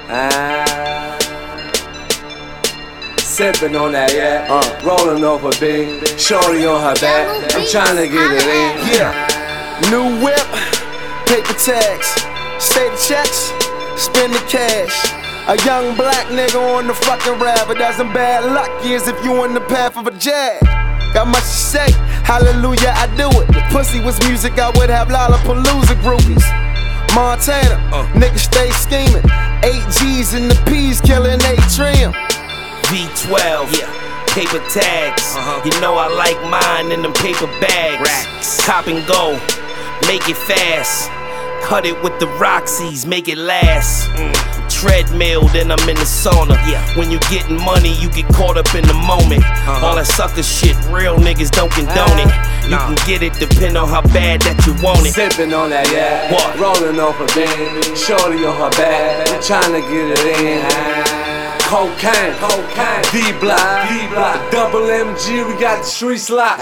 Sippin' on that, yeah. Rollin' off a bean, shorty on her back. I'm tryna get it in. Yeah. New whip, paper tags, state checks, spend the cash. A young black nigga on the fucking rap. But that's some bad luck years if you on the path of a jag. Got much to say, hallelujah, I do it. If pussy was music, I would have Lollapalooza groupies. Montana, niggas stay scheming. 8 G's in the P's, killing 8 trim. V12, yeah, paper tags. You know I like mine in them paper bags. Racks. Cop and go, make it fast. Cut it with the Roxy's, make it last. Treadmill, then I'm in the sauna. Yeah. When you getting money, you get caught up in the moment. All that sucker shit, real niggas don't condone it. You can get it, depend on how bad that you want it. Sippin' on that, yeah. What? Rollin' off a bean, shorty on her back. I'm tryna get it in. Cocaine, D-Block, double MG, we got the streets locked.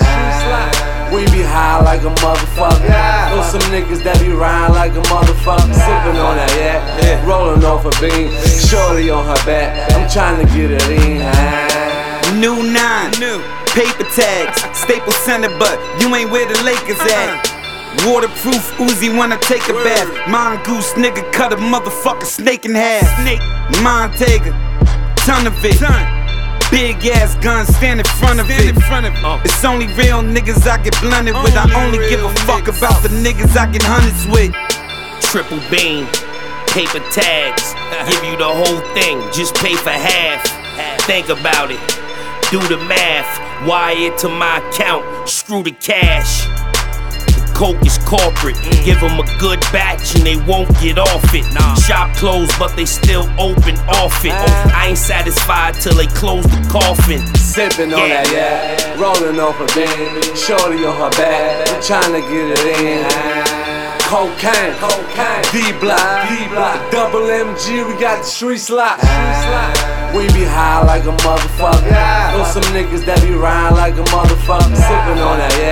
We be high like a motherfucker. Know some niggas that be riding like a motherfucker. Sippin' on that, yeah. Rollin' off a bean, shorty on her back. I'm tryna get it in. New 9, paper tags, Staples Center, but you ain't where the Lakers at. Waterproof Uzi when I take a bath. Mongoose nigga cut a motherfucker snake in half. Montega, ton of it. Big ass gun stand in front of it. It's only real niggas I get blunted with. I only give a fuck about the niggas I get hundreds with. Triple beam, paper tags. Give you the whole thing, just pay for half. Think about it, do the math. Wire it to my account, screw the cash. Coke is corporate, give them a good batch and they won't get off it. Shop closed but they still open off it. I ain't satisfied till they close the coffin. Sippin' on that, yeah. Rollin' off a bean, shorty on her back. I'm tryna get it in. Cocaine, D-Block, double MG, we got the streets locked. We be high like a motherfucker. Know some niggas that be riding like a motherfucker. Sippin' on that, yeah.